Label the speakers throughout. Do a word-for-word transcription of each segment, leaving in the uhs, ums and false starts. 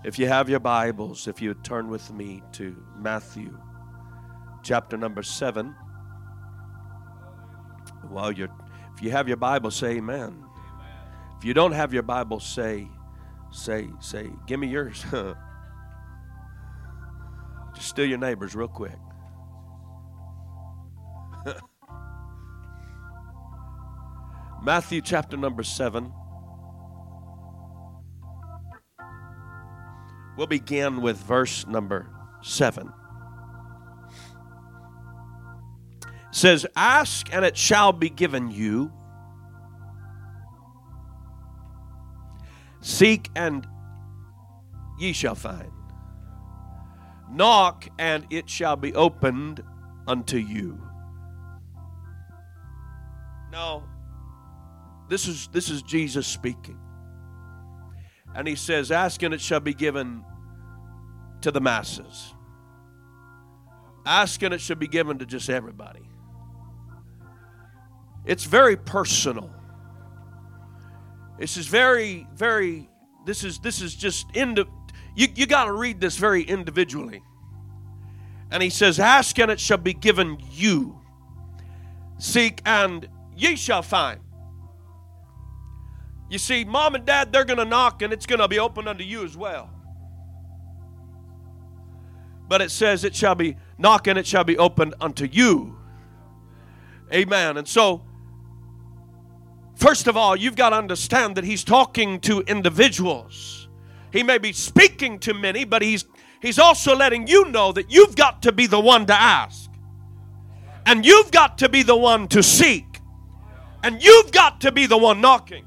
Speaker 1: If you have your Bibles, if you would turn with me to Matthew chapter number seven. While you're, if you have your Bible, say amen. If you don't have your Bible, say, say, say, give me yours. Just steal your neighbors real quick. Matthew chapter number seven. We'll begin with verse number seven. It says, ask and it shall be given you. Seek and ye shall find. Knock and it shall be opened unto you. Now, this is this is Jesus speaking. And he says, ask and it shall be given to the masses. Ask and it shall be given to just everybody. It's very personal. This is very, very, this is this is just, indi- you, you got to read this very individually. And he says, ask and it shall be given you. Seek and ye shall find. You see, mom and dad, they're going to knock and it's going to be open unto you as well. But it says it shall be knock and it shall be opened unto you. Amen. And so, first of all, you've got to understand that he's talking to individuals. He may be speaking to many, but he's he's also letting you know that you've got to be the one to ask. And you've got to be the one to seek. And you've got to be the one knocking.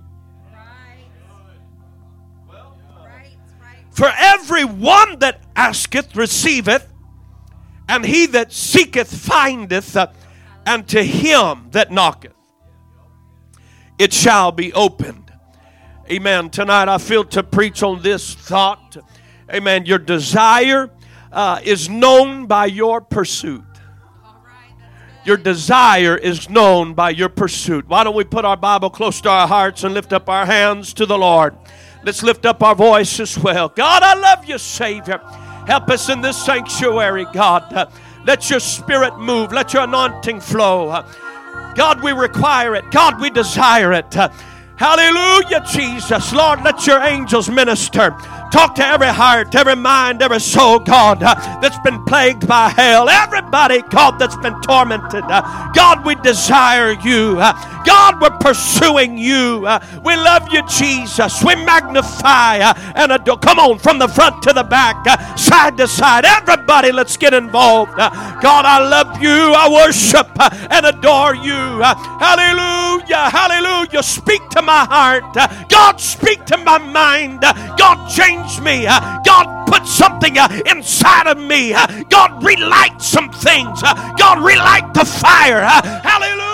Speaker 1: For every one that asketh receiveth, and he that seeketh findeth, uh, and to him that knocketh it shall be opened. Amen. Tonight I feel to preach on this thought. Amen. Your desire uh, is known by your pursuit. Your desire is known by your pursuit. Why don't we put our Bible close to our hearts and lift up our hands to the Lord? Let's lift up our voice as well. God, I love you, Savior. Help us in this sanctuary, God. Uh, let your Spirit move. Let your anointing flow. Uh, God, we require it. God, we desire it. Uh, hallelujah, Jesus. Lord, let your angels minister. Talk to every heart, every mind, every soul, God, uh, that's been plagued by hell. Everybody, God, that's been tormented. Uh, God, we desire you. Uh, God, we're pursuing you. Uh, we love you, Jesus. We magnify uh, and adore. Come on, from the front to the back, uh, side to side. Everybody, let's get involved. Uh, God, I love you. I worship uh, and adore you. Uh, hallelujah, hallelujah. Speak to my heart. Uh, God, speak to my mind. Uh, God, change me. Uh, God, put something uh, inside of me. Uh, God, relight some things. Uh, God, relight the fire. Uh, hallelujah.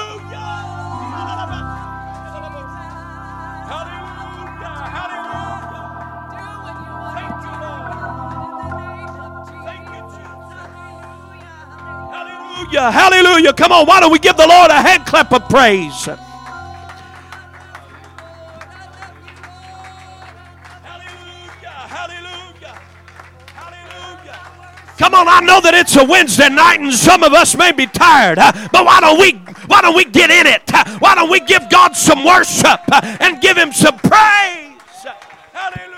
Speaker 1: Hallelujah. Hallelujah. Come on, why don't we give the Lord a hand clap of praise? Come on, I know that it's a Wednesday night and some of us may be tired, uh, but why don't we why don't we get in it? Uh, why don't we give God some worship uh, and give him some praise? Hallelujah.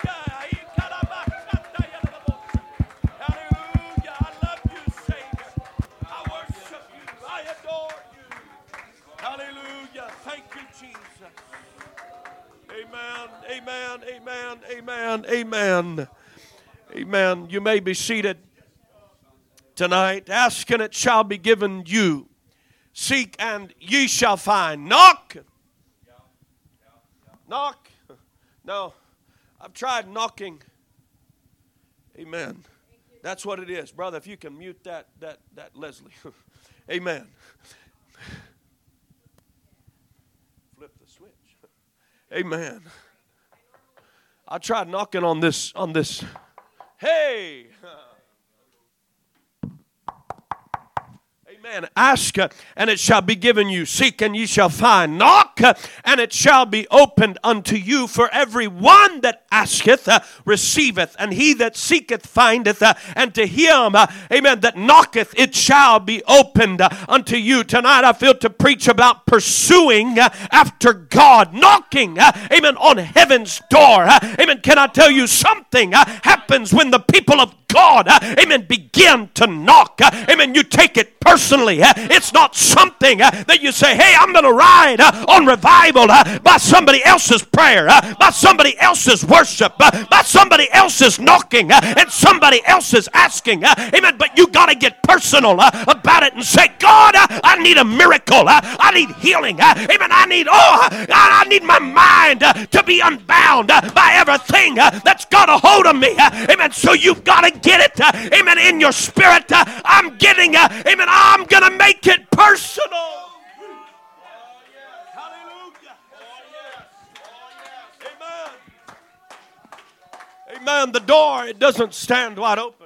Speaker 1: Hallelujah. I love you, Savior. I worship you. I adore you. Hallelujah. Thank you, Jesus. Amen. Amen. Amen. Amen. Amen. Amen. You may be seated tonight. Ask and it shall be given you. Seek and ye shall find. Knock. Knock. No, I've tried knocking. Amen. That's what it is. Brother, if you can mute that, that, that Leslie. Amen. Flip the switch. Amen. I tried knocking on this, on this. Hey! Amen. Ask, uh, and it shall be given you. Seek, and ye shall find. Knock, uh, and it shall be opened unto you. For every one that asketh uh, receiveth, and he that seeketh findeth, uh, and to him, uh, amen, that knocketh, it shall be opened uh, unto you. Tonight I feel to preach about pursuing uh, after God, knocking, uh, amen, on heaven's door. Uh, amen. Can I tell you something uh, happens when the people of God, uh, amen, begin to knock. Uh, amen. You take it personally. Uh, it's not something uh, that you say, hey, I'm going to ride uh, on revival uh, by somebody else's prayer, uh, by somebody else's worship, uh, by somebody else's knocking, uh, and somebody else's asking. Uh, amen. But you got to get personal uh, about it and say, God, uh, I need a miracle. Uh, I need healing. Uh, amen. I need, oh, I, I need my mind uh, to be unbound uh, by everything uh, that's got a hold of me. Uh, amen. So you've got to get it, uh, amen, in your spirit. Uh, I'm getting, uh, amen, I'm going to make it personal. Oh, yes. Hallelujah. Oh, yes. Amen. Amen. The door, it doesn't stand wide open.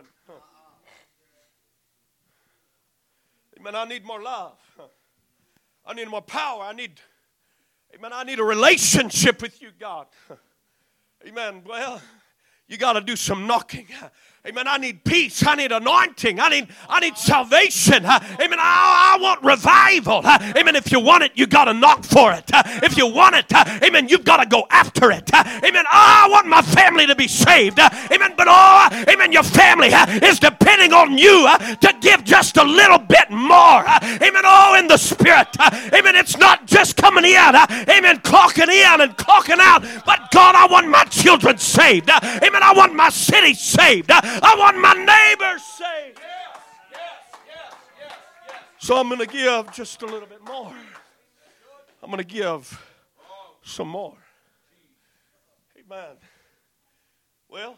Speaker 1: Amen. I need more love. I need more power. I need, amen, I need a relationship with you, God. Amen. Well, you got to do some knocking. Amen. I need peace. I need anointing. I need I need salvation. Amen. I, I want revival. Amen. If you want it, you got to knock for it. If you want it, amen, you've got to go after it. Amen. Oh, I want my family to be saved. Amen. But oh, amen, your family is depending on you to give just a little bit more. Amen. Oh, in the spirit. Amen. It's not just coming in. Amen. Clocking in and clocking out. But God, I want my children saved. Amen. I want my city saved. I want my neighbors saved. Yes, yes, yes, yes, yes. So I'm going to give just a little bit more. I'm going to give some more. Amen. Well,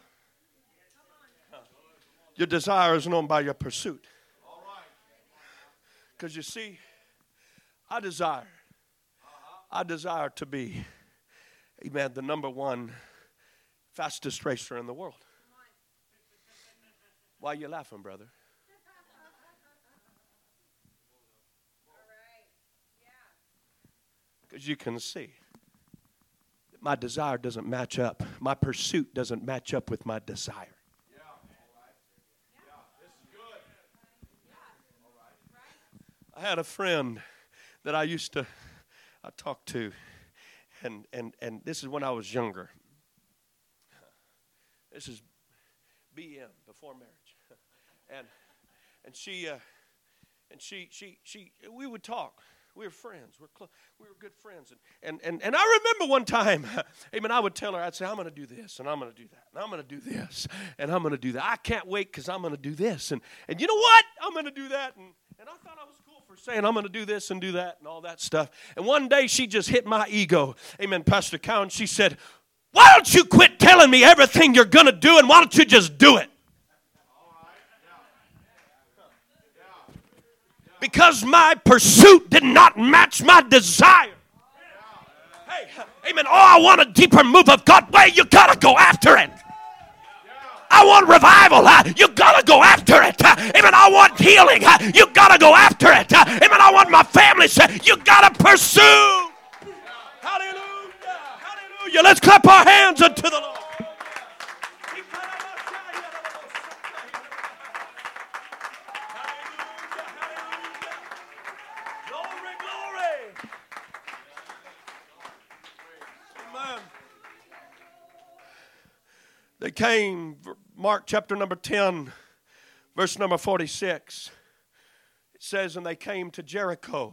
Speaker 1: your desire is known by your pursuit. Because you see, I desire, I desire to be, amen, the number one fastest racer in the world. Why are you laughing, brother? Because you can see that my desire doesn't match up. My pursuit doesn't match up with my desire. Yeah, all right. Yeah, this is good. All right. I had a friend that I used to, I talked to, and and and this is when I was younger. This is B M, before marriage. And and she uh, and she she she we would talk. We were friends. We're close. We were good friends. And, and and and I remember one time, amen, I would tell her, I'd say, I'm going to do this, and I'm going to do that, and I'm going to do this, and I'm going to do that. I can't wait because I'm going to do this. And and you know what? I'm going to do that. And, and I thought I was cool for saying I'm going to do this and do that and all that stuff. And one day she just hit my ego. Amen, Pastor Cowan. She said, why don't you quit telling me everything you're going to do, and why don't you just do it? Because my pursuit did not match my desire. Hey, amen. Oh, I want a deeper move of God. Well, you got to go after it. I want revival. You got to go after it. Amen. I want healing. You got to go after it. Amen. I want my family saved. You got to pursue. Hallelujah. Hallelujah. Let's clap our hands unto the Lord. They came, Mark chapter number ten, verse number forty-six. It says, and they came to Jericho.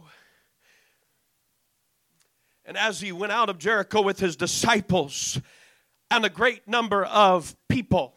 Speaker 1: And as he went out of Jericho with his disciples and a great number of people,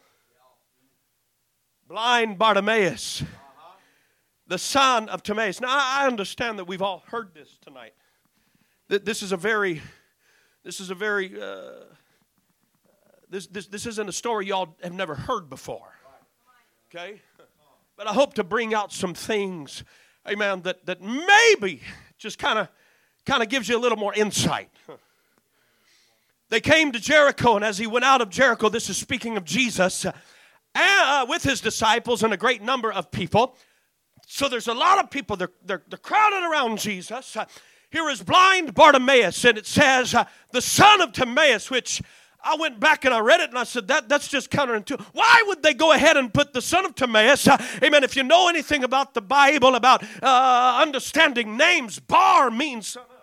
Speaker 1: blind Bartimaeus, the son of Timaeus. Now, I understand that we've all heard this tonight. This is a very, this is a very... Uh, This, this this isn't a story y'all have never heard before. Okay? But I hope to bring out some things, amen, that, that maybe just kind of kind of gives you a little more insight. They came to Jericho, and as he went out of Jericho, this is speaking of Jesus, uh, with his disciples and a great number of people. So there's a lot of people, they're, they're, they're crowded around Jesus. Uh, here is blind Bartimaeus, and it says, uh, the son of Timaeus, which I went back and I read it and I said, that, that's just counterintuitive. Why would they go ahead and put the son of Timaeus? Uh, amen. If you know anything about the Bible, about uh, understanding names, Bar means son of.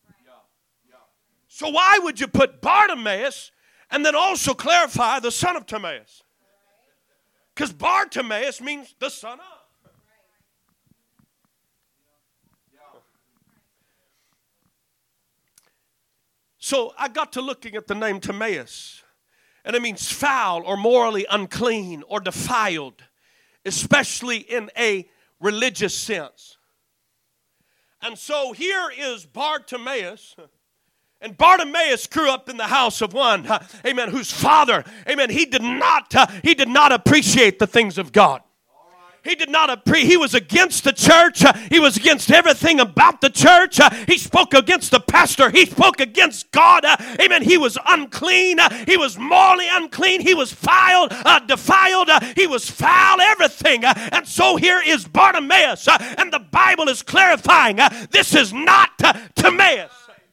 Speaker 1: So why would you put Bartimaeus and then also clarify the son of Timaeus? Because Bartimaeus means the son of. So I got to looking at the name Timaeus, and it means foul or morally unclean or defiled, especially in a religious sense. And so here is Bartimaeus. And Bartimaeus grew up in the house of one, uh, amen, whose father, amen, he did not, uh, he did not appreciate the things of God. He did not appreciate, he was against the church. Uh, he was against everything about the church. Uh, he spoke against the pastor. He spoke against God. Uh, amen, he was unclean. Uh, he was morally unclean. He was foul, uh, defiled. Uh, he was foul, everything. Uh, and so here is Bartimaeus, uh, and the Bible is clarifying, uh, this is not uh, Timaeus.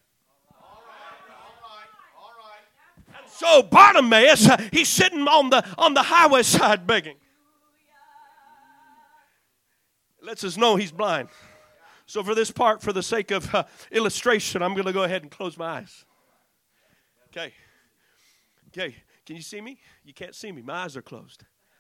Speaker 1: So Bartimaeus, uh, he's sitting on the on the highway side begging. Lets us know he's blind. So for this part, for the sake of uh, illustration, I'm going to go ahead and close my eyes. Okay. Okay. Can you see me? You can't see me. My eyes are closed.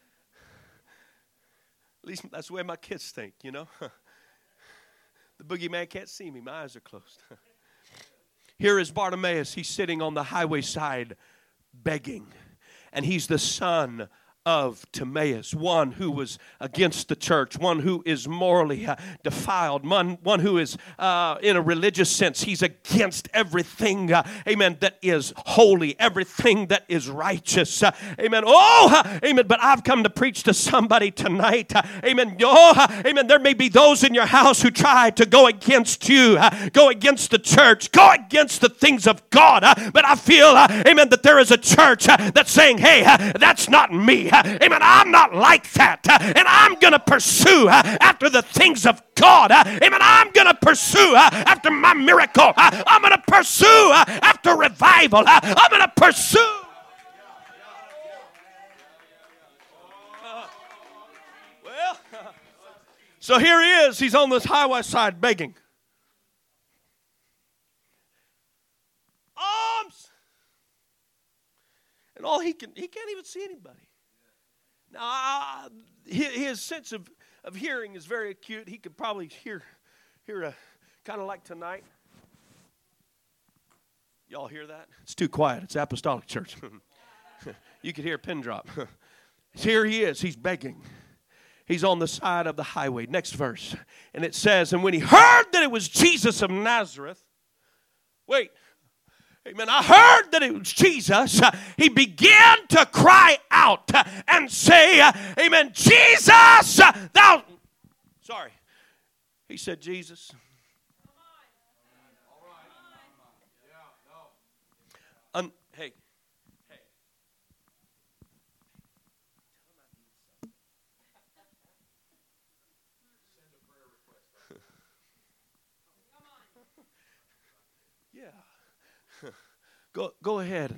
Speaker 1: At least that's the way my kids think, you know. The boogeyman can't see me. My eyes are closed. Here is Bartimaeus. He's sitting on the highway side begging, and he's the son of Timaeus, one who was against the church, one who is morally uh, defiled, one, one who is uh, in a religious sense, he's against everything, uh, amen, that is holy, everything that is righteous, uh, amen. Oh, uh, amen, but I've come to preach to somebody tonight, uh, amen. Oh, uh, amen, there may be those in your house who try to go against you, uh, go against the church, go against the things of God, uh, but I feel, uh, amen, that there is a church uh, that's saying, hey, uh, that's not me. Amen. I'm not like that. And I'm going to pursue after the things of God. Amen. I'm going to pursue after my miracle. I'm going to pursue after revival. I'm going to pursue. Well, so here he is. He's on this highway side begging. Arms. And all he can, he can't even see anybody. Now, uh, his sense of, of hearing is very acute. He could probably hear, hear a, kind of like tonight. Y'all hear that? It's too quiet. It's apostolic church. You could hear a pin drop. Here he is. He's begging. He's on the side of the highway. Next verse. And it says, and when he heard that it was Jesus of Nazareth, wait. Amen. I heard that it was Jesus. Uh, he began to cry out uh, and say, uh, amen, Jesus, uh, thou. Sorry. He said, Jesus. Un- hey. Hey. Yeah. Go, go ahead.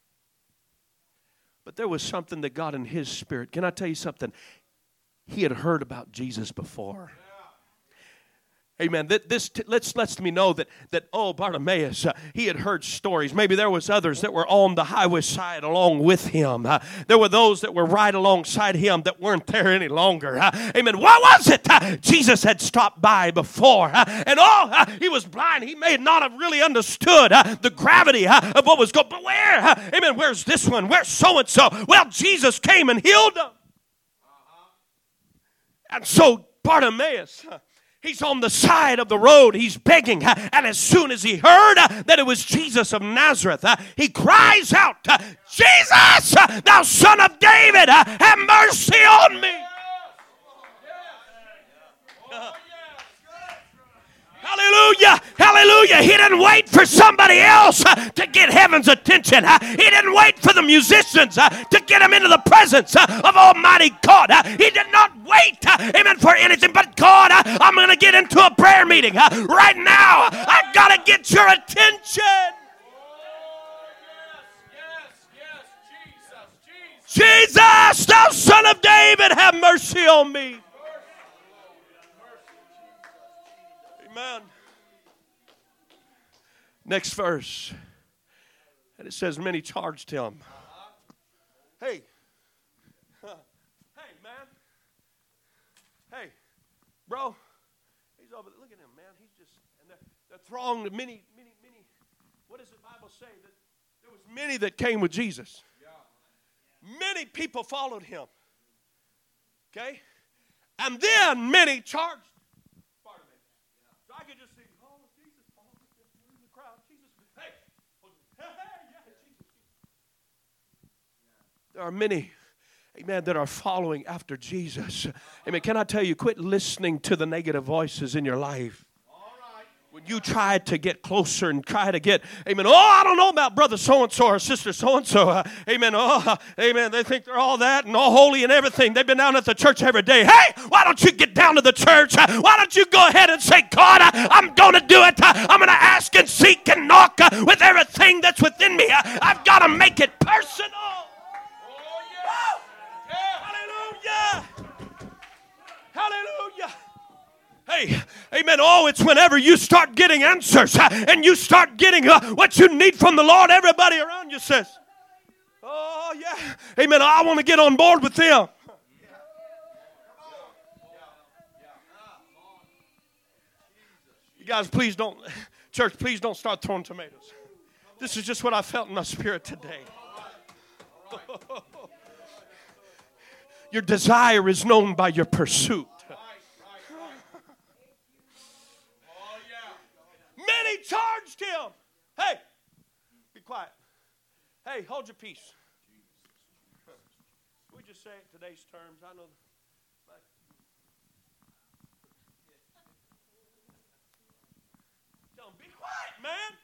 Speaker 1: But there was something that got in his spirit. Can I tell you something? He had heard about Jesus before. Amen. This t- lets, lets me know that, that oh, Bartimaeus, uh, he had heard stories. Maybe there was others that were on the highway side along with him. Uh, there were those that were right alongside him that weren't there any longer. Uh, amen. What was it? Uh, Jesus had stopped by before. Uh, and oh, uh, he was blind. He may not have really understood uh, the gravity uh, of what was going on. But where? Uh, amen. Where's this one? Where's so-and-so? Well, Jesus came and healed them. Uh-huh. And so Bartimaeus... Uh, He's on the side of the road. He's begging. And as soon as he heard that it was Jesus of Nazareth, he cries out, Jesus, thou son of David, have mercy on me. Hallelujah, hallelujah. He didn't wait for somebody else uh, to get heaven's attention. Uh, he didn't wait for the musicians uh, to get him into the presence uh, of Almighty God. Uh, he did not wait, uh, amen, for anything but God. Uh, I'm going to get into a prayer meeting uh, right now. I've got to get your attention. Jesus, thou son of David, have mercy on me. Amen. Next verse. And it says, many charged him. Hey. Hey, man. Hey, bro. He's over. Look at him, man. He's just, and the, the throng, of many, many, many. What does the Bible say? That there was many that came with Jesus. Many people followed him. Okay? And then many charged. Pardon me. So I could just see, oh, Jesus, oh, in the crowd. Jesus, hey, hey, yeah, Jesus. There are many, amen, that are following after Jesus. Amen. Can I tell you, quit listening to the negative voices in your life. When you try to get closer and try to get, amen, oh, I don't know about brother so-and-so or sister so-and-so. Uh, amen, oh, uh, amen, they think they're all that and all holy and everything. They've been down at the church every day. Hey, why don't you get down to the church? Uh, why don't you go ahead and say, God, uh, I'm going to do it. Uh, I'm going to ask and seek and knock uh, with everything that's within me. Uh, I've got to make it personal. Oh, yeah. Yeah. Hallelujah. Hallelujah. Hey, amen. Oh, it's whenever you start getting answers uh, and you start getting uh, what you need from the Lord, everybody around you says, oh, yeah. Amen. I want to get on board with them. You guys, please don't, church, please don't start throwing tomatoes. This is just what I felt in my spirit today. Your desire is known by your pursuit. Many charged him. Hey, be quiet. Hey, hold your peace. We just say it in today's terms. I know. Tell them, be quiet, man.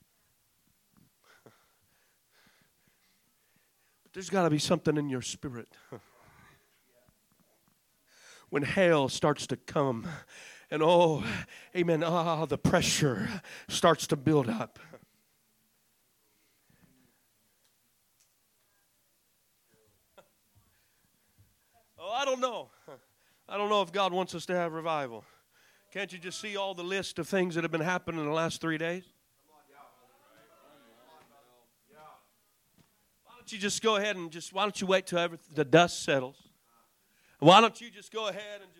Speaker 1: But there's got to be something in your spirit. When hell starts to come. And oh, amen, ah, the pressure starts to build up. Oh, I don't know. I don't know if God wants us to have revival. Can't you just see all the list of things that have been happening in the last three days? Why don't you just go ahead and just, why don't you wait till every, the dust settles? Why don't you just go ahead and just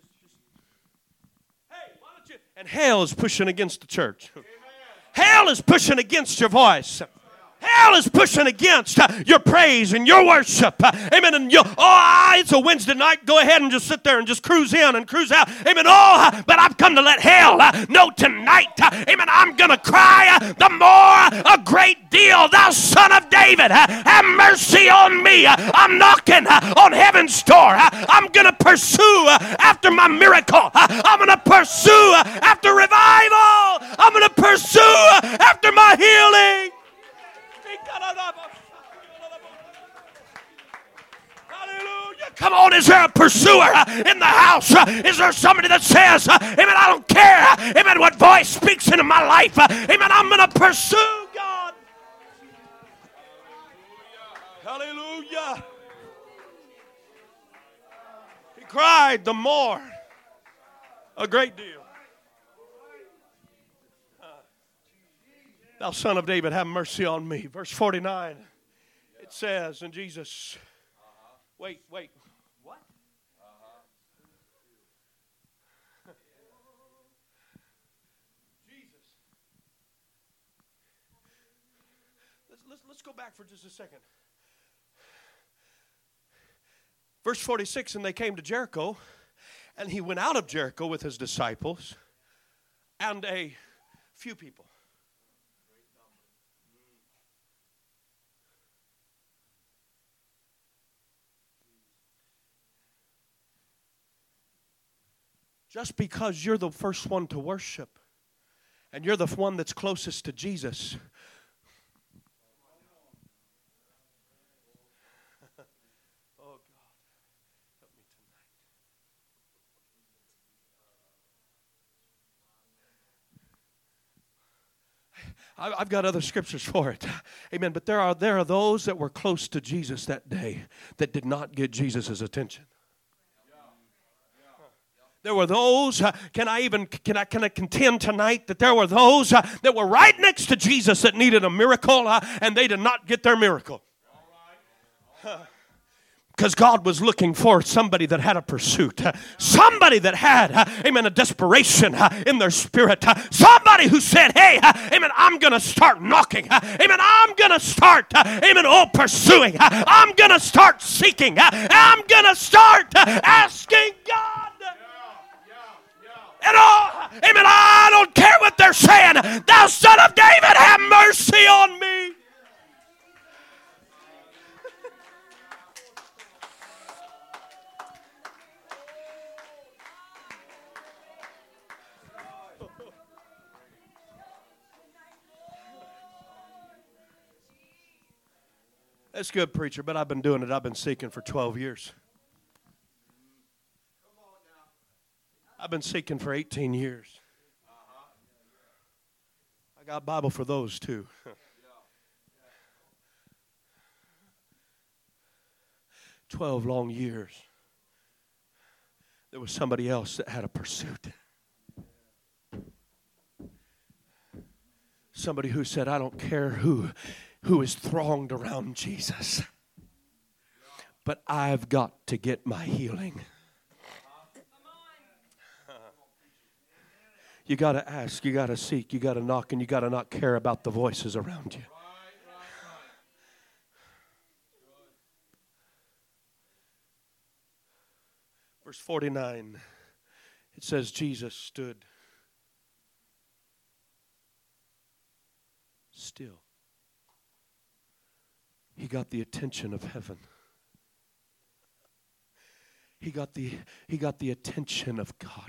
Speaker 1: And hell is pushing against the church. Amen. Hell is pushing against your voice. Hell is pushing against uh, your praise and your worship. Uh, amen. And you, oh, it's a Wednesday night. Go ahead and just sit there and just cruise in and cruise out. Amen. Oh, uh, but I've come to let hell uh, know tonight. Uh, amen. I'm going to cry uh, the more a great deal. Thou son of David, uh, have mercy on me. Uh, I'm knocking uh, on heaven's door. Uh, I'm going to pursue uh, after my miracle. Uh, I'm going to pursue uh, after revival. I'm going to pursue uh, after my healing. Hallelujah. Come on, is there a pursuer uh, in the house? Uh, is there somebody that says, uh, amen, I don't care, uh, amen, what voice speaks into my life, uh, amen, I'm going to pursue God. Hallelujah. He cried the more, a great deal. Thou son of David, have mercy on me. Verse forty-nine, it says, and Jesus, wait, wait, what? Jesus. Let's, let's, let's go back for just a second. Verse forty-six, and they came to Jericho, and he went out of Jericho with his disciples and a few people. Just because you're the first one to worship and you're the one that's closest to Jesus. Oh, God, help me tonight. Hey, I've got other scriptures for it. Amen. But there are there are those that were close to Jesus that day that did not get Jesus' attention. There were those, uh, can I even, can I, can I contend tonight that there were those uh, that were right next to Jesus that needed a miracle uh, and they did not get their miracle. Because God was looking for somebody that had a pursuit. Uh, somebody that had, uh, amen, a desperation uh, in their spirit. Uh, somebody who said, hey, uh, amen, I'm going to start knocking. Uh, amen, I'm going to start, uh, amen, oh, pursuing. Uh, I'm going to start seeking. Uh, I'm going to start uh, asking God. And oh, amen, I don't care what they're saying. Thou son of David, have mercy on me. That's good, preacher, but I've been doing it. I've been seeking for twelve years. I've been seeking for eighteen years. I got a Bible for those too. Twelve long years. There was somebody else that had a pursuit. Somebody who said, I don't care who, who is thronged around Jesus, but I've got to get my healing. You got to ask, you got to seek, you got to knock, and you got to not care about the voices around you. Verse forty-nine, it says Jesus stood still. He got the attention of heaven. He got the, he got the attention of God.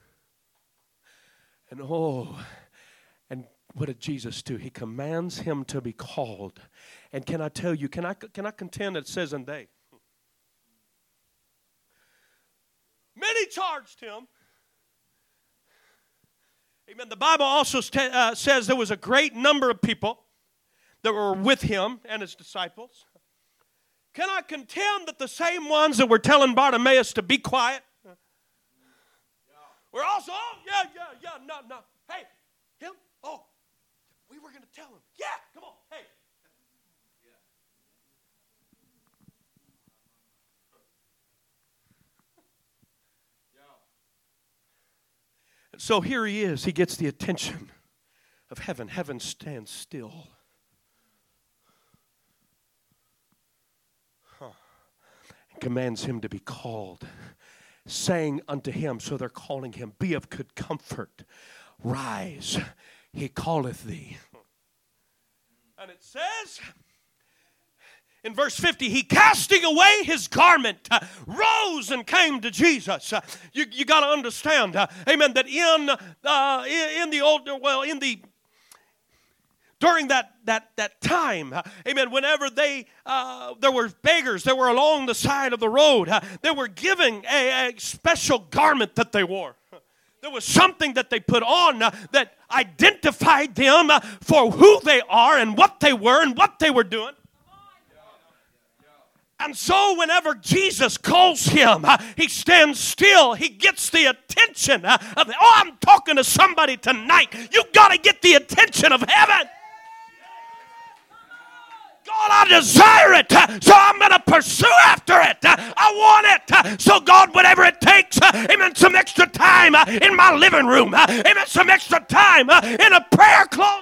Speaker 1: And oh, and what did Jesus do? He commands him to be called. And can I tell you, can I can I contend that it says and they? Many charged him. Amen. The Bible also st- uh, says there was a great number of people that were with him and his disciples. Can I contend that the same ones that were telling Bartimaeus to be quiet we're also, oh, yeah, yeah, yeah, no, no. Hey, him? Oh, we were going to tell him. Yeah, come on, hey. And so here he is. He gets the attention of heaven. Heaven stands still. Huh. And commands him to be called. Saying unto him, so they're calling him, be of good comfort, rise, he calleth thee. And it says in verse fifty, he casting away his garment, uh, rose and came to Jesus. Uh, you you got to understand, uh, amen, that in, uh, in, in the old, well, in the During that that that time, uh, amen, whenever they, uh, there were beggars that were along the side of the road, uh, they were giving a, a special garment that they wore. There was something that they put on uh, that identified them uh, for who they are and what they were and what they were doing. And so whenever Jesus calls him, uh, he stands still. He gets the attention uh, of the, oh, I'm talking to somebody tonight. You got to get the attention of heaven. God, I desire it, so I'm going to pursue after it. I want it. So God, whatever it takes, amen, some extra time in my living room, amen, some extra time in a prayer closet.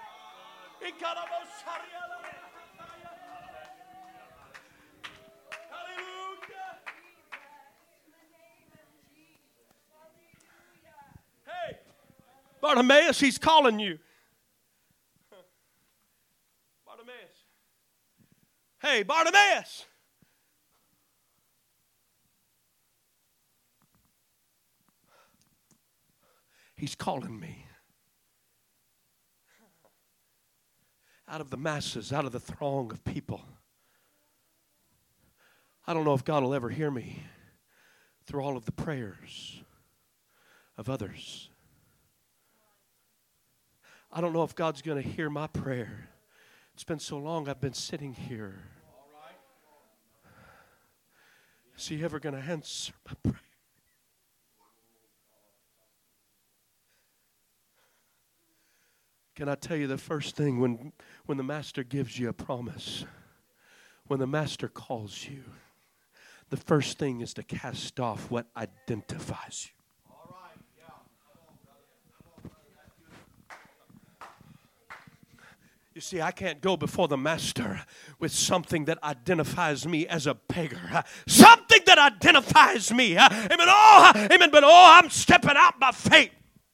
Speaker 1: Hey, Bartimaeus, he's calling you. Hey, Bartimaeus. He's calling me. Out of the masses, out of the throng of people. I don't know if God will ever hear me through all of the prayers of others. I don't know if God's going to hear my prayer. It's been so long I've been sitting here. Is He ever going to answer my prayer? Can I tell you the first thing when, when the Master gives you a promise, when the Master calls you, the first thing is to cast off what identifies you. You see, I can't go before the Master with something that identifies me as a beggar. Something that identifies me. Amen. Oh, amen. But oh, I'm stepping out by faith.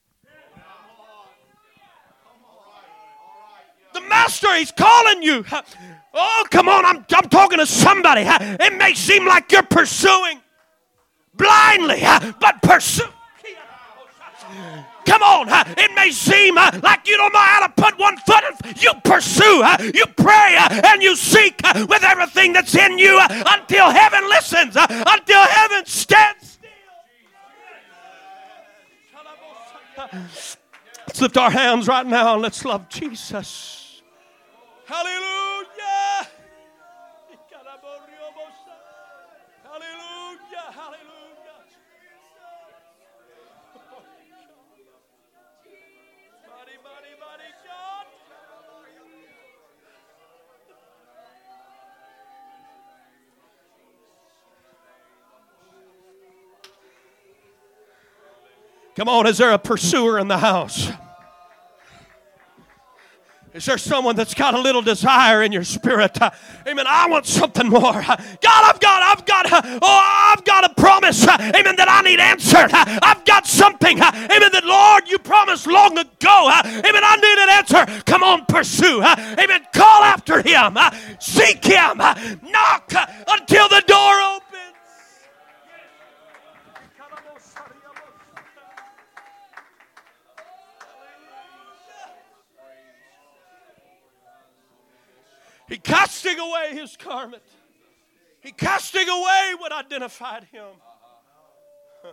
Speaker 1: The Master, He's calling you. Oh, come on. I'm, I'm talking to somebody. It may seem like you're pursuing blindly, but pursue. Come on. It may seem like you don't know how to put one foot in. You pursue. You pray and you seek with everything that's in you until heaven listens, until heaven stands still. Let's lift our hands right now and let's love Jesus. Hallelujah. Hallelujah. Hallelujah. Mighty, mighty, mighty God. Come on, is there a pursuer in the house? Is there someone that's got a little desire in your spirit? Uh, amen. I want something more. Uh, God, I've got, I've got, uh, oh, I've got a promise. Uh, amen. That I need answered. Uh, I've got something. Uh, amen. That Lord, you promised long ago. Uh, amen. I need an answer. Come on, pursue. Uh, amen. Call after Him. Uh, seek Him. Uh, knock uh, until the door opens. He casting away his garment. He casting away what identified him. Huh.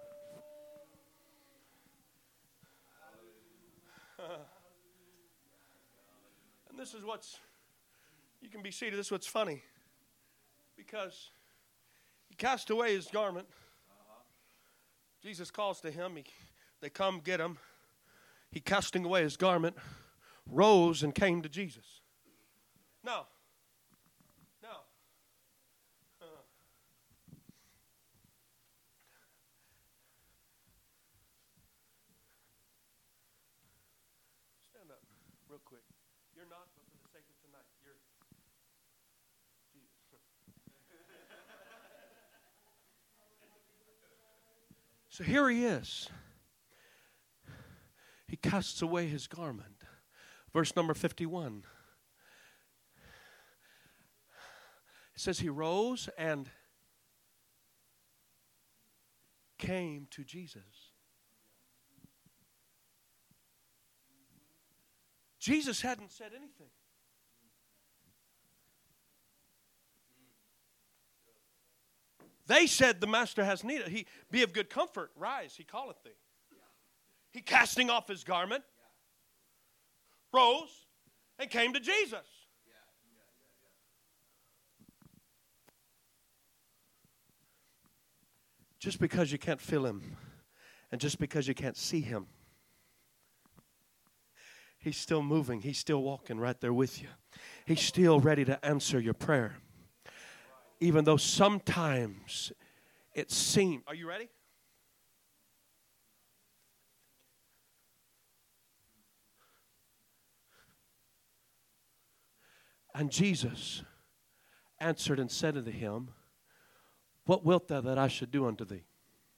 Speaker 1: Huh. And this is what's, you can be seated, this is what's funny. Because he cast away his garment. Jesus calls to him. He, they come get him. He casting away his garment, rose and came to Jesus. No. No. Uh. Stand up real quick. You're not, but for the sake of tonight, you're Jesus. So here he is. He casts away his garment. Verse number fifty-one. It says he rose and came to Jesus. Jesus hadn't said anything. They said the Master has need of. He be of good comfort. Rise, he calleth thee. He casting off his garment, rose, and came to Jesus. Just because you can't feel him and just because you can't see him, he's still moving. He's still walking right there with you. He's still ready to answer your prayer. Even though sometimes it seems. Are you ready? And Jesus answered and said unto him, what wilt thou that I should do unto thee?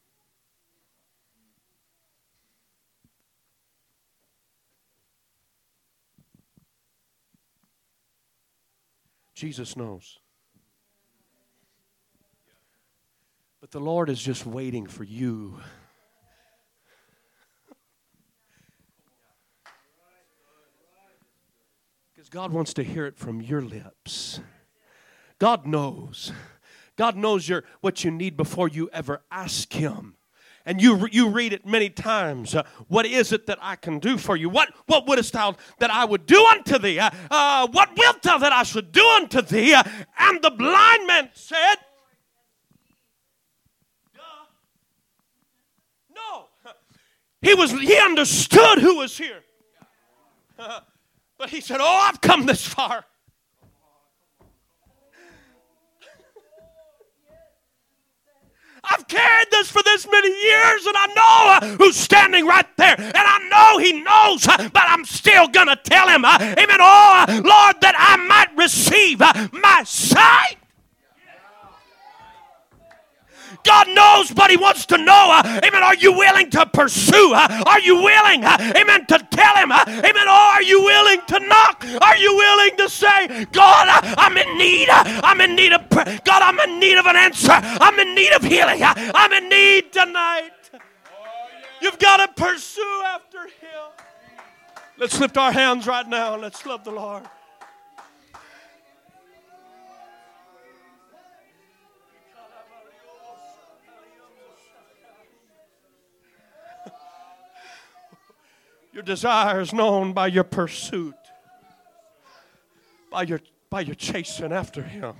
Speaker 1: Jesus knows. But the Lord is just waiting for you. Because God wants to hear it from your lips. God knows. God knows your, what you need before you ever ask Him. and you you read it many times. Uh, what is it that I can do for you? What what wouldest thou that I would do unto thee? Uh, uh, what wilt thou that I should do unto thee? Uh, and the blind man said, Duh. No. He was he understood who was here. Uh, but he said, oh, I've come this far. I've carried this for this many years, and I know uh, who's standing right there. And I know he knows, uh, but I'm still going to tell him, uh, amen, oh, uh, Lord, that I might receive uh, my sight. God knows, but he wants to know, uh, amen, are you willing to pursue? Uh, are you willing, uh, amen, to tell him? Uh, amen, oh, are you willing to knock? Are you willing to say, God, uh, I'm in need. Uh, I'm in need of, God, I'm in need of an answer. I'm in need of healing. Uh, I'm in need tonight. You've got to pursue after him. Let's lift our hands right now and let's love the Lord. Your desire is known by your pursuit, by your, by your chasing after him.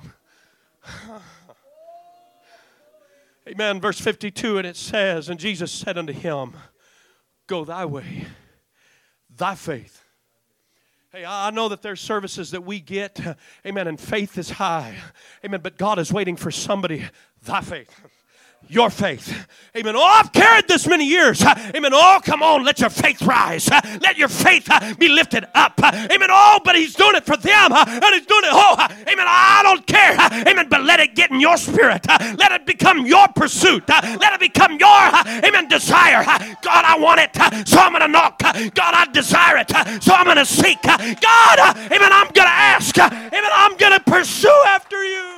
Speaker 1: Amen. Verse fifty-two, and it says, and Jesus said unto him, go thy way, thy faith. Hey, I know that there's services that we get, amen, and faith is high. Amen, but God is waiting for somebody, thy faith. Your faith. Amen. Oh, I've carried this many years. Amen. Oh, come on. Let your faith rise. Let your faith be lifted up. Amen. Oh, but he's doing it for them. And he's doing it. Oh, amen. I don't care. Amen. But let it get in your spirit. Let it become your pursuit. Let it become your, amen, desire. God, I want it. So I'm going to knock. God, I desire it. So I'm going to seek. God, amen, I'm going to ask. Amen. I'm going to pursue after you.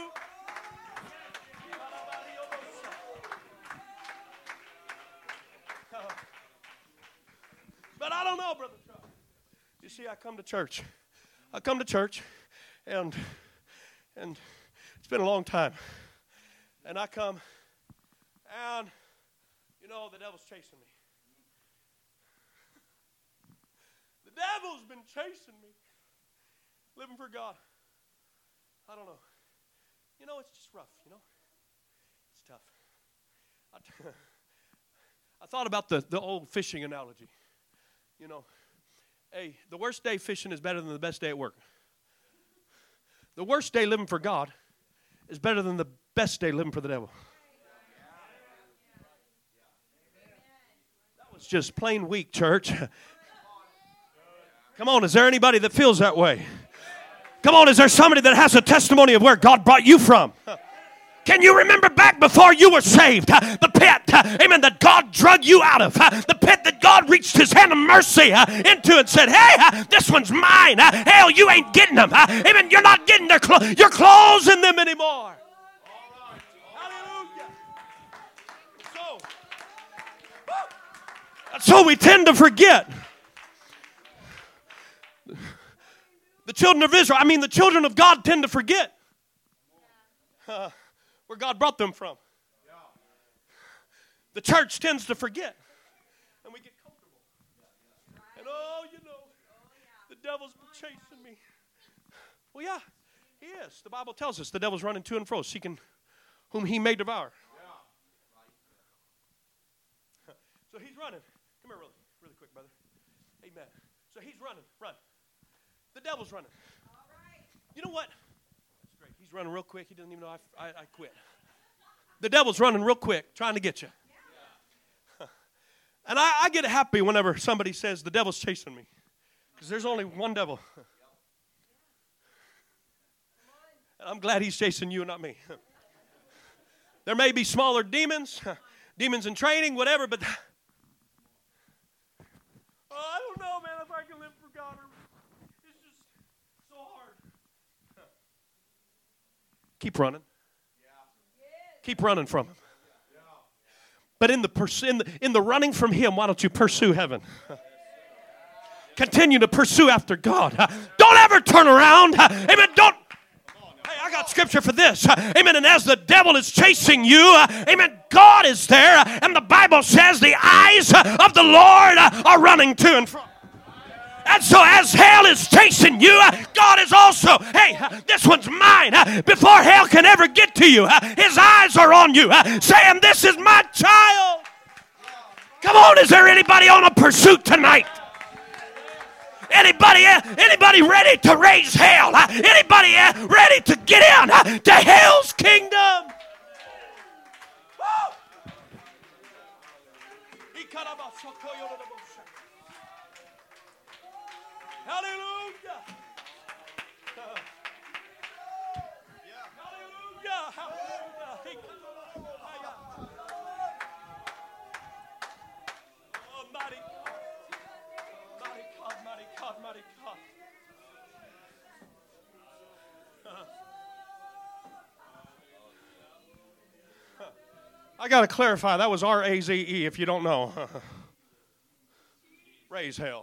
Speaker 1: But I don't know, Brother Chuck. You see, I come to church. I come to church, and and it's been a long time. And I come, and, you know, the devil's chasing me. The devil's been chasing me. Living for God. I don't know. You know, it's just rough, you know. It's tough. I, t- I thought about the, the old fishing analogy. You know, hey, the worst day fishing is better than the best day at work. The worst day living for God is better than the best day living for the devil. That was just plain weak, church. Come on, is there anybody that feels that way? Come on, is there somebody that has a testimony of where God brought you from? Can you remember back before you were saved? The pit, amen, that God drug you out of. The pit that God reached his hand of mercy into and said, hey, this one's mine. Hell, you ain't getting them. Amen, you're not getting their clothes. Your clothes in them anymore. Hallelujah. So, so we tend to forget. The children of Israel, I mean the children of God tend to forget. Uh, where God brought them from. Yeah. The church tends to forget. And we get comfortable. And oh, you know, the devil's been chasing me. Well, yeah, he is. The Bible tells us the devil's running to and fro, seeking whom he may devour. Yeah. So he's running. Come here really, really quick, brother. Amen. So he's running, run. The devil's running. All right. You know what? He's running real quick. He doesn't even know I, I, I quit. The devil's running real quick, trying to get you. Yeah. And I, I get happy whenever somebody says the devil's chasing me. Because there's only one devil. And I'm glad he's chasing you and not me. There may be smaller demons, demons in training, whatever, but oh, I don't know, man, if I can live for God. It's just so hard. Keep running. Keep running from him. But in the, pers- in the in the running from him, why don't you pursue heaven? Continue to pursue after God. Don't ever turn around. Amen. Don't. Hey, I got scripture for this. Amen. And as the devil is chasing you, amen, God is there. And the Bible says the eyes of the Lord are running to and fro. And so as hell is chasing you, God is also, hey, this one's mine. Before hell can ever get to you, his eyes are on you, saying, this is my child. Come on, is there anybody on a pursuit tonight? Anybody, anybody ready to raise hell? Anybody ready to get in to hell's kingdom? Hallelujah. Hallelujah. Hallelujah. Oh, mighty God. Mighty God, mighty God, mighty God. I got to clarify, that was R A Z E if you don't know. Raise hell.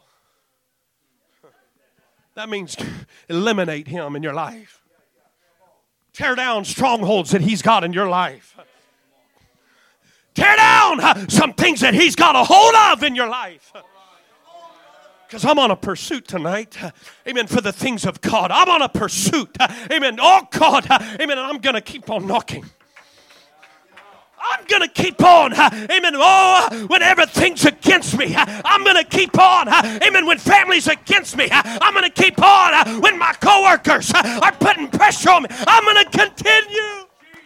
Speaker 1: That means eliminate him in your life. Tear down strongholds that he's got in your life. Tear down some things that he's got a hold of in your life. Because I'm on a pursuit tonight, amen, for the things of God. I'm on a pursuit, amen. Oh, God, amen, and I'm going to keep on knocking. I'm going to keep on, amen. Oh, when everything's against me, I'm going to keep on, amen. When family's against me, I'm going to keep on. When my coworkers are putting pressure on me, I'm going to continue.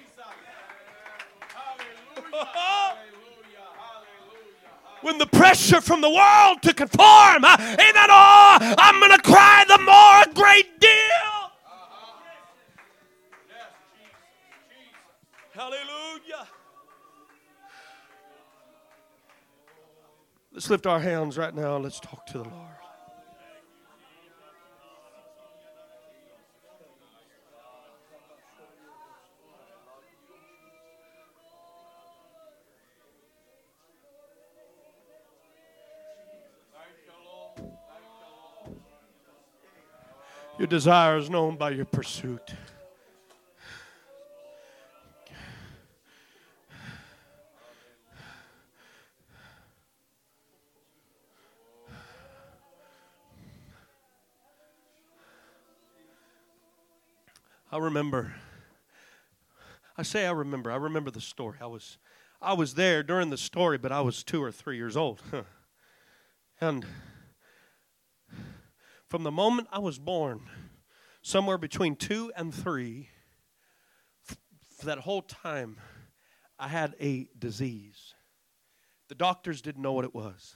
Speaker 1: When the pressure from the world to conform, amen, oh, I'm going to cry the more a great deal. Hallelujah. Let's lift our hands right now and let's talk to the Lord. Your desire is known by your pursuit. I remember, I say I remember, I remember the story. I was I was there during the story, but I was two or three years old. And from the moment I was born, somewhere between two and three, for that whole time, I had a disease. The doctors didn't know what it was.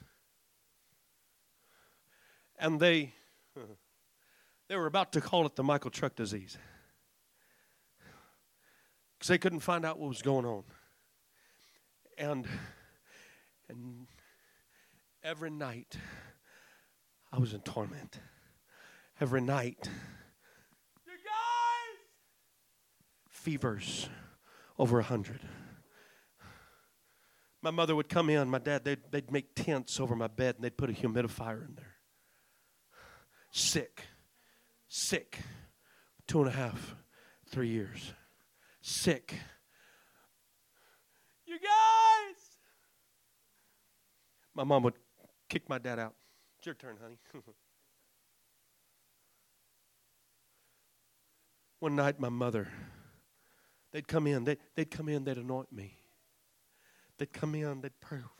Speaker 1: And they, they were about to call it the Michael Truck disease. Because they couldn't find out what was going on. And, and every night, I was in torment. Every night. You guys! Fevers over a hundred. My mother would come in, my dad, they'd, they'd make tents over my bed, and they'd put a humidifier in there. Sick. Sick. Two and a half, three years. Sick. You guys! My mom would kick my dad out. It's your turn, honey. One night, my mother, they'd come in, they'd, they'd come in, they'd anoint me. They'd come in, they'd pray over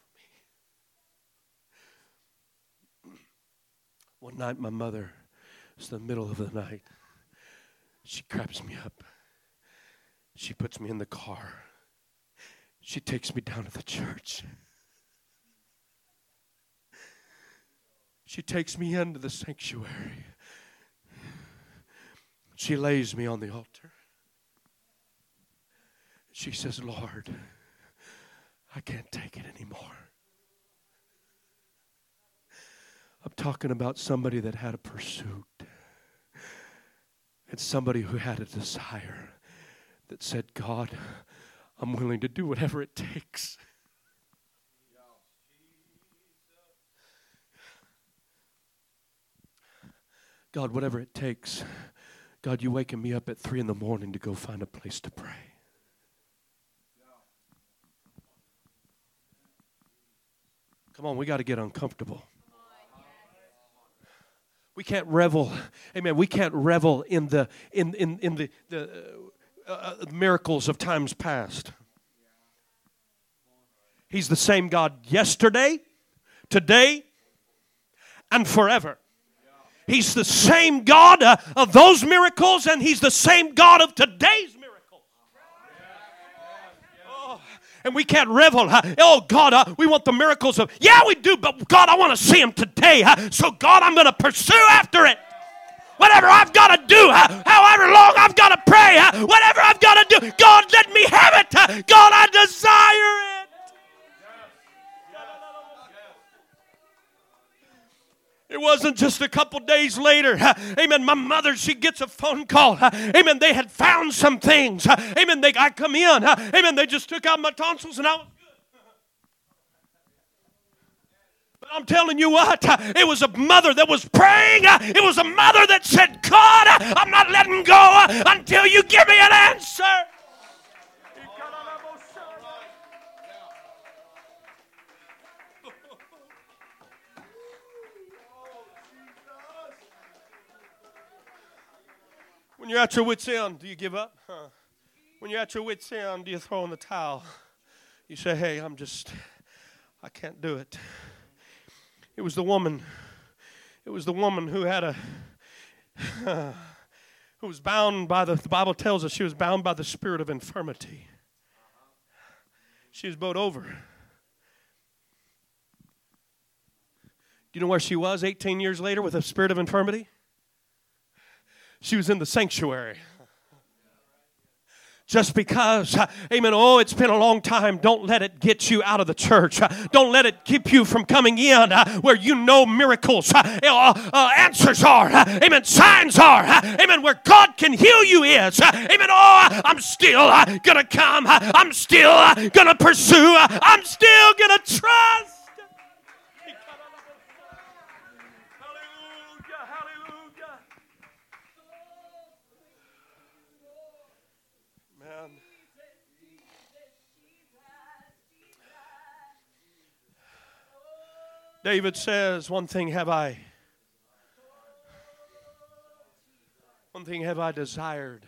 Speaker 1: me. One night, my mother, it's the middle of the night, she grabs me up. She puts me in the car. She takes me down to the church. She takes me into the sanctuary. She lays me on the altar. She says, Lord, I can't take it anymore. I'm talking about somebody that had a pursuit. It's somebody who had a desire that said, God, I'm willing to do whatever it takes. God, whatever it takes. God, you waking me up at three in the morning to go find a place to pray. Come on, we got to get uncomfortable. We can't revel, amen, we can't revel in the in in, in the, the uh, uh, miracles of times past. He's the same God yesterday, today, and forever. He's the same God uh, of those miracles, and He's the same God of today's miracles. Oh, and we can't revel. Uh, oh, God, uh, we want the miracles of, yeah, we do, but God, I want to see them today. Uh, so, God, I'm going to pursue after it. Whatever I've got to do, uh, however long I've got to pray, uh, whatever I've got to do, God, let me have it. Uh, God, I desire it. It wasn't just a couple days later. Amen. My mother, she gets a phone call. Amen. They had found some things. Amen. They, I come in. Amen. They just took out my tonsils and I was good. But I'm telling you what, it was a mother that was praying. It was a mother that said, God, I'm not letting go until you give me an answer. When you're at your wit's end, do you give up? Huh? When you're at your wit's end, do you throw in the towel? You say, hey, I'm just, I can't do it. It was the woman, it was the woman who had a, uh, who was bound by the, the Bible tells us she was bound by the spirit of infirmity. She was bowed over. Do you know where she was eighteen years later with a spirit of infirmity? She was in the sanctuary. Just because, uh, amen, oh, it's been a long time, don't let it get you out of the church. Uh, don't let it keep you from coming in uh, where you know miracles, uh, uh, uh, answers are, uh, amen, signs are, uh, amen, where God can heal you is. Uh, amen, oh, I'm still uh, going to come. Uh, I'm still uh, going to pursue. Uh, I'm still going to trust. David says, one thing have I, one thing have I desired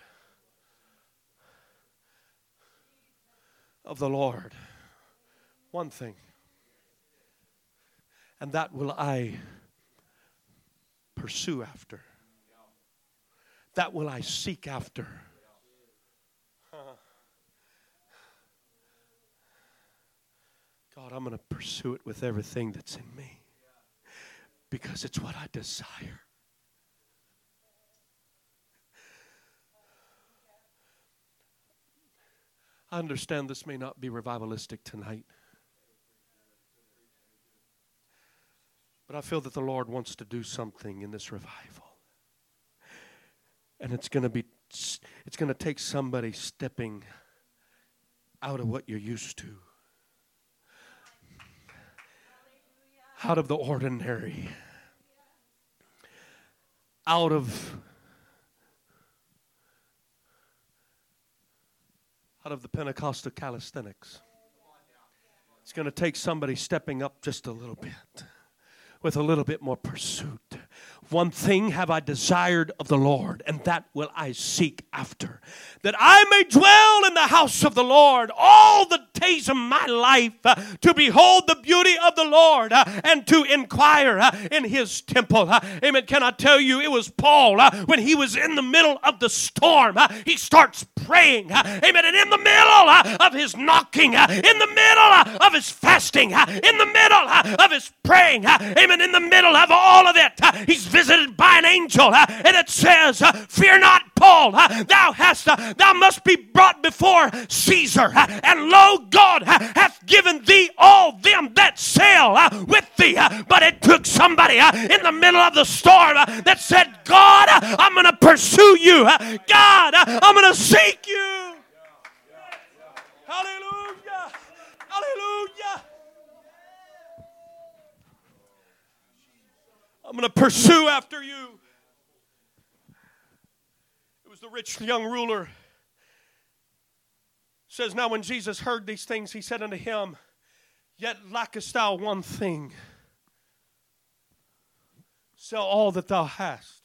Speaker 1: of the Lord. One thing. And that will I pursue after. That will I seek after. God, I'm going to pursue it with everything that's in me because it's what I desire. I understand this may not be revivalistic tonight, but I feel that the Lord wants to do something in this revival. And it's going to be, it's going to take somebody stepping out of what you're used to. Out of the ordinary, out of out of the Pentecostal calisthenics. It's going to take somebody stepping up just a little bit, with a little bit more pursuit. One thing have I desired of the Lord, and that will I seek after, that I may dwell in the house of the Lord all the days of my life, uh, to behold the beauty of the Lord, uh, and to inquire uh, in His temple. Uh, amen. Can I tell you, it was Paul, uh, when he was in the middle of the storm, uh, he starts praying. Uh, amen. And in the middle uh, of his knocking, uh, in the middle uh, of his fasting, uh, in the middle uh, of his praying, uh, amen, in the middle of all of it, uh, he's visited by an angel, uh, and it says, uh, fear not, Paul, uh, thou hast, uh, thou must be brought before Caesar, uh, and lo, God uh, hath given thee all them that sail uh, with thee. Uh, but it took somebody uh, in the middle of the storm uh, that said, God, uh, I'm going to pursue you. Uh, God, uh, I'm going to seek you. Hallelujah. Hallelujah. I'm going to pursue after you. was the rich young ruler. It says, now when Jesus heard these things, he said unto him, yet lackest thou one thing. Sell all that thou hast.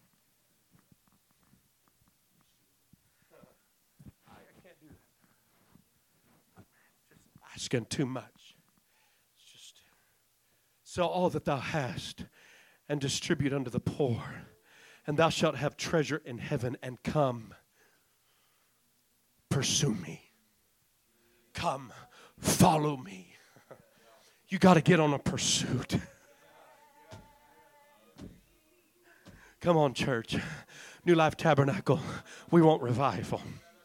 Speaker 1: I can't do that. Just asking too much. Just sell all that thou hast and distribute unto the poor, and thou shalt have treasure in heaven, and come, pursue me. Come, follow me. You got to get on a pursuit. Come on, church. New Life Tabernacle. We want revival.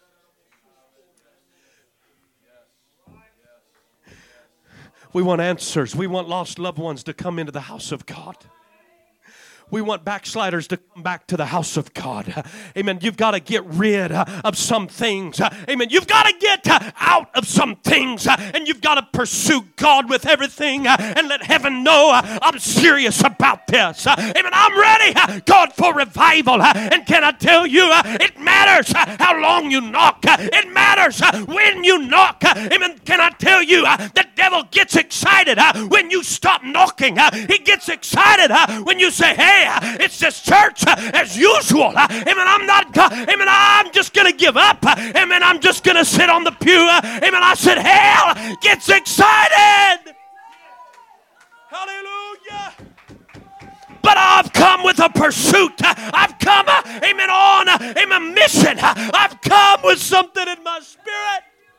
Speaker 1: We want answers. We want lost loved ones to come into the house of God. We want backsliders to come back to the house of God. Amen. You've got to get rid of some things. Amen. You've got to get out of some things. And you've got to pursue God with everything. And let heaven know I'm serious about this. Amen. I'm ready, God, for revival. And can I tell you, it matters how long you knock. It matters when you knock. Amen. Can I tell you, the devil gets excited when you stop knocking. He gets excited when you say, hey, it's just church as usual. Amen. I'm not, amen, I'm just going to give up. Amen. I'm just going to sit on the pew. Amen. I said, hell gets excited. Hallelujah. But I've come with a pursuit. I've come, amen, on, amen, mission. I've come with something in my spirit.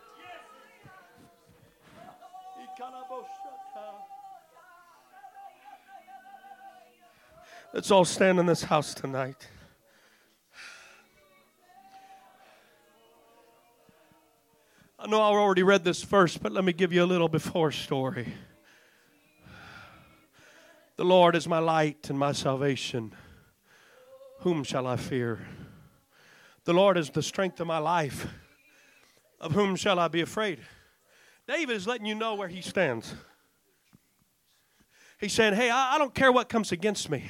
Speaker 1: Let's all stand in this house tonight. I know I already read this first, but let me give you a little before story. The Lord is my light and my salvation. Whom shall I fear? The Lord is the strength of my life. Of whom shall I be afraid? David is letting you know where he stands. He's saying, hey, I, I don't care what comes against me.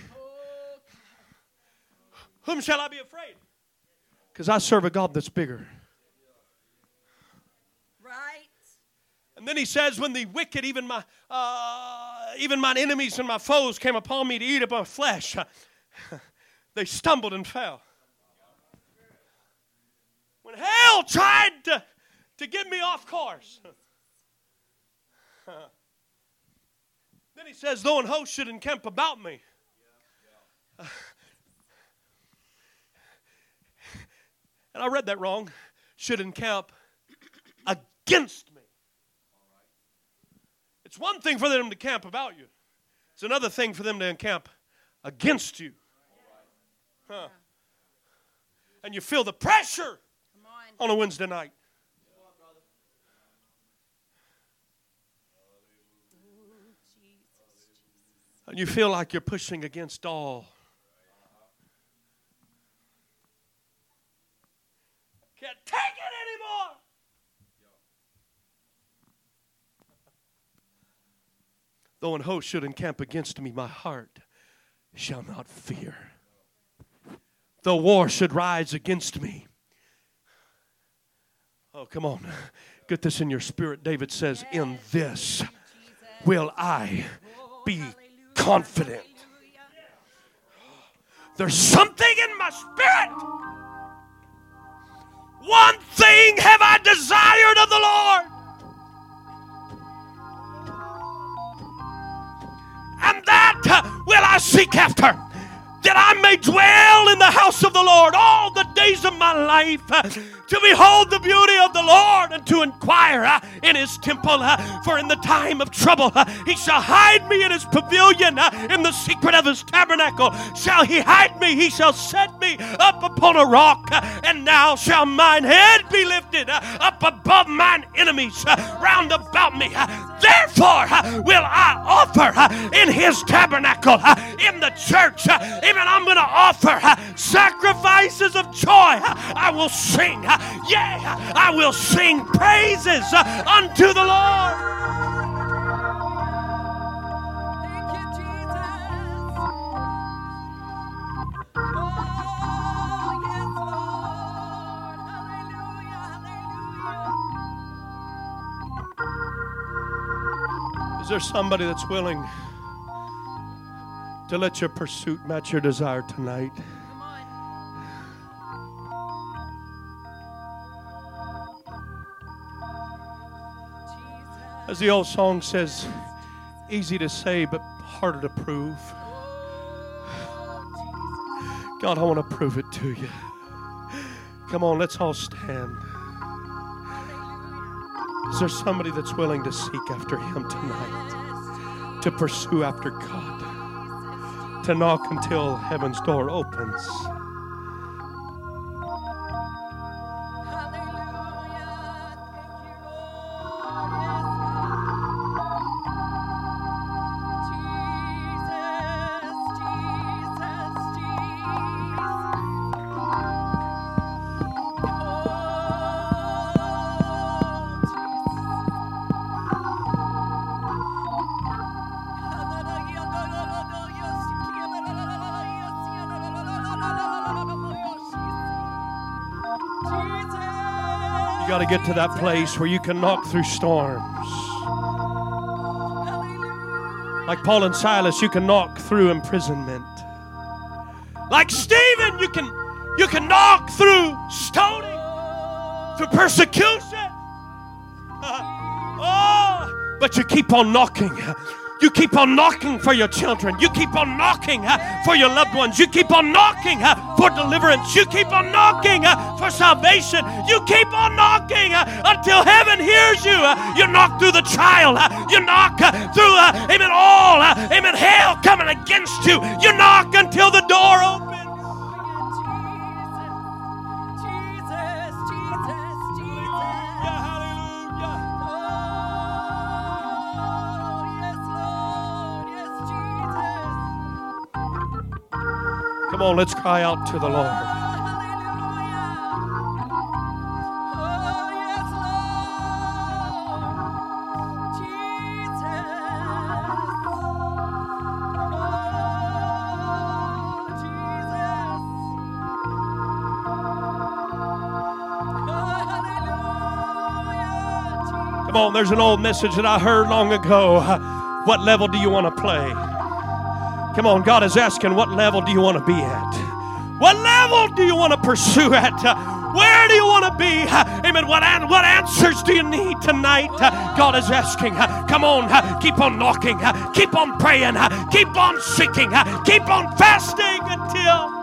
Speaker 1: Whom shall I be afraid? Because I serve a God that's bigger.
Speaker 2: Right.
Speaker 1: And then he says, when the wicked, even my uh, even mine enemies and my foes came upon me to eat up my flesh, they stumbled and fell. When hell tried to, to get me off course. Then he says, though an host should encamp about me. Uh, and I read that wrong. Should encamp against me. It's one thing for them to camp about you. It's another thing for them to encamp against you. Huh. And you feel the pressure on a Wednesday night. And you feel like you're pushing against all. Can't take it anymore. Though an host should encamp against me, my heart shall not fear. Though war should rise against me. Oh, come on. Get this in your spirit. David says, in this will I be confident. There's something in my spirit. One thing have I desired of the Lord, and that will I seek after, that I may dwell in the house of the Lord all the days of my life, to behold the beauty of the Lord and to inquire uh, in his temple. Uh, for in the time of trouble uh, he shall hide me in his pavilion. Uh, in the secret of his tabernacle shall he hide me. He shall set me up upon a rock. Uh, and now shall mine head be lifted uh, up above mine enemies uh, round about me. Uh, therefore uh, will I offer uh, in his tabernacle, uh, in the church. Uh, even I'm going to offer uh, sacrifices of joy. Uh, I will sing. Uh, Yea, I will sing praises uh, unto the Lord.
Speaker 2: Thank you, Jesus. Oh, yes, Lord.
Speaker 1: Is there somebody that's willing to let your pursuit match your desire tonight?
Speaker 2: Come on. Jesus.
Speaker 1: As the old song says, easy to say but harder to prove. God, I want to prove it to you. Come on, let's all stand. Is there somebody that's willing to seek after Him tonight? To pursue after God? To knock until heaven's door opens? You got to get to that place where you can knock through storms. Like Paul and Silas, you can knock through imprisonment. Like Stephen, you can you can knock through stoning, through persecution. Oh, but you keep on knocking. You keep on knocking for your children. You keep on knocking uh, for your loved ones. You keep on knocking uh, for deliverance. You keep on knocking uh, for salvation. You keep on knocking uh, until heaven hears you. Uh, you knock through the trial. Uh, you knock uh, through, uh, amen, all, uh, amen, hell coming against you. You knock until the door opens. Come on, let's cry out to the Lord. Come on, there's an old message that I heard long ago. What level do you want to play? Come on, God is asking, what level do you want to be at? What level do you want to pursue at? Uh, where do you want to be? Uh, amen. What, an- what answers do you need tonight? Uh, God is asking, uh, come on, uh, keep on knocking, uh, keep on praying, uh, keep on seeking, uh, keep on fasting until